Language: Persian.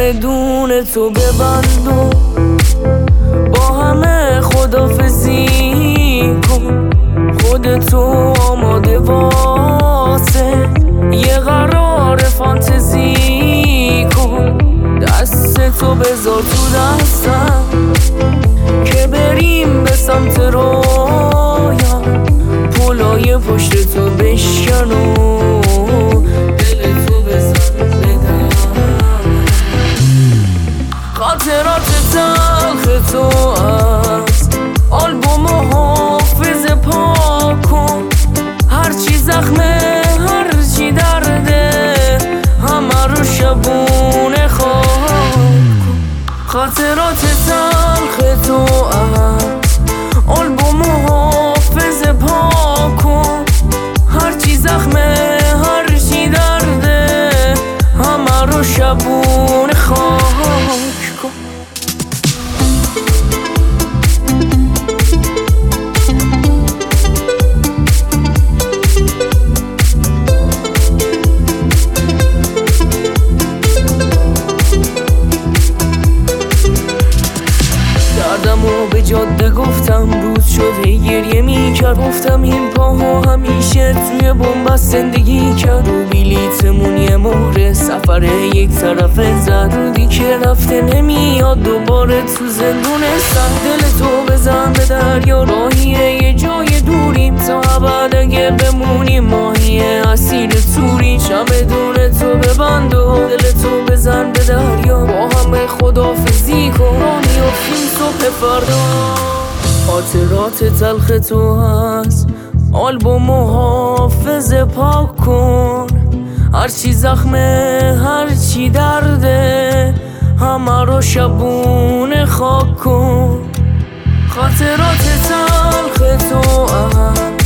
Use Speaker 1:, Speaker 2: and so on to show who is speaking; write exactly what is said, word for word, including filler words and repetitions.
Speaker 1: چمدون تو ببند و با همه خداحافظی کن. خودتو آماده واسه یه قرار فانتزی کن. دستتو بذار تو دستم که بریم به سمت رویا. پلای پشت تو بشکن و دلتو بزن بدم. خاطرات تلخ تو از آلبوم حافظ پاک کن. هرچی زخمه هرچی درده همه رو شبونه خاک کن. خاطرات تلخ تو از آلبوم حافظ پاک کن. هرچی زخمه هرچی درده همه رو شبونه خاک کن. دردمو به جاده گفتم، روز شد هی گریه میکرد. گفتم این پاها همیشه توی بنبست زندگی کرد. و بلیتمون یه مهره سفر یک طرفه زد. رودی که رفته نمیاد دوباره تو زندونستن. دل تو بزن به دریا، راهیه یه جای دوریم تا ابد اگه بمونیم. ماهی اسیر توری چمدون تو ببند و دل تو بزن به دریا. با همه خداحافظی کن، راه میافتیم صبح فردا. خاطرات تلخ تو هست آلبوم حافظ پاک کن. هرچی زخمه هرچی درده همه رو شبونه خاک کن. خاطرات تلخ تو هست